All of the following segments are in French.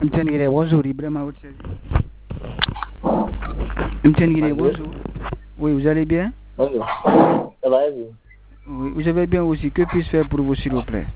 Bonjour, Ibrahim Aoutsel. Bonjour. Oui, vous allez bien? Bonjour. Ça va et vous? Oui, vous allez bien aussi. Que puis-je faire pour vous, s'il vous plaît?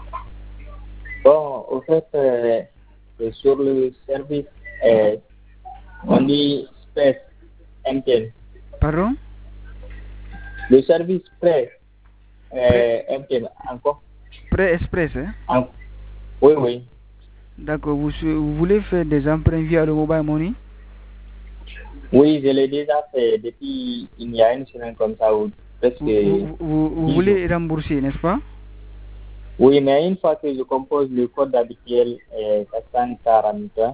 Bon, au fait, sur le service, on dit Express MTN. Pardon? Le service Prêt MTN, encore? Prêt Express, hein? Oui, oui. D'accord. Vous voulez faire des emprunts via le mobile money? Oui, je l'ai déjà fait depuis il y a une semaine comme ça, ou presque. Vous voulez rembourser, n'est-ce pas? Oui, mais une fois que je compose le code habituel 440,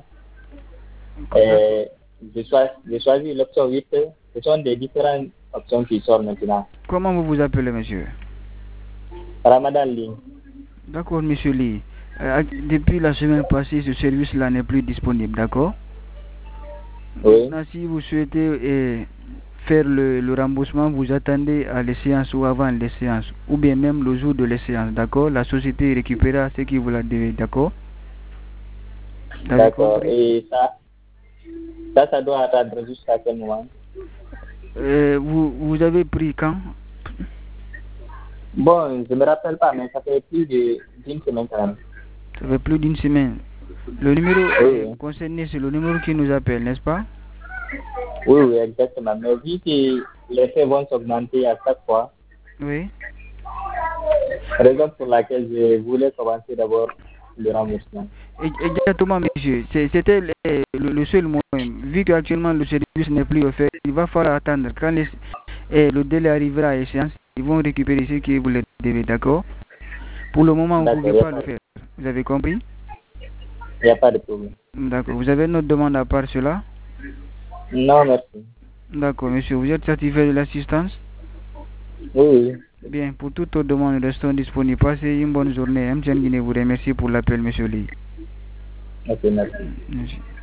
je choisis l'option 8. Ce sont des différentes options qui sortent maintenant. Comment vous vous appelez, monsieur? Ramadan Lee. D'accord, monsieur Lee. Depuis la semaine passée, ce service-là n'est plus disponible, d'accord? Oui. Maintenant, si vous souhaitez faire le remboursement, vous attendez à l'échéance ou avant l'échéance, ou bien même le jour de l'échéance, d'accord? La société récupérera ce qui vous l'a devait, d'accord? D'accord. Et ça doit attendre jusqu'à quel moment? Vous avez pris quand? Bon, je ne me rappelle pas, mais ça fait plus d'une semaine quand même. Ça fait plus d'une semaine. Le numéro concerné, c'est le numéro qui nous appelle, n'est-ce pas? Oui, oui, exactement. Mais vu que les faits vont s'augmenter à chaque fois, oui. Raison pour laquelle je voulais commencer d'abord le remboursement. Exactement, monsieur. C'était le seul moyen. Vu qu'actuellement le service n'est plus offert, il va falloir attendre. Quand le délai arrivera à échéance, ils vont récupérer ce que vous les devez, d'accord? Pour le moment, vous ne pouvez pas le faire. Vous avez compris? Il n'y a pas de problème. D'accord. Vous avez une autre demande à part cela? Non, merci. D'accord, monsieur. Vous êtes satisfait de l'assistance? Oui. Bien, pour toute autre demande, nous restons disponibles. Passez une bonne journée. MTN Guinée vous remercie pour l'appel, monsieur Lee. Ok, merci. Merci.